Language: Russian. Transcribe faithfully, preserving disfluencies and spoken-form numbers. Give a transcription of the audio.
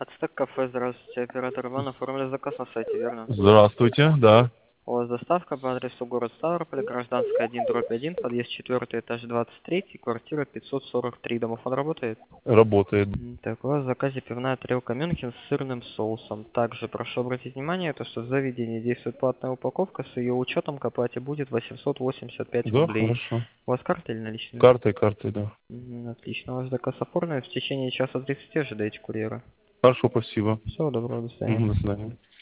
Ацтек кафе, здравствуйте. Оператор Иван, оформили заказ на сайте, верно? Здравствуйте, да. У вас доставка по адресу город Ставрополь, Гражданская один, дробь один, подъезд четвертый, этаж двадцать три, квартира пятьсот сорок три. Домофон работает? Работает. М, Так, у вас в заказе пивная тарелка Мюнхен с сырным соусом. Также прошу обратить внимание, то, что в заведении действует платная упаковка, с ее учетом к оплате будет восемьсот восемьдесят пять Да, рублей. хорошо. У вас карта или наличные? Картой, картой, да. М, Отлично, ваш заказ оформлен. В течение часа тридцати ожидаете курьера. Хорошо, спасибо. Всего доброго, до свидания. Мгм, до свидания.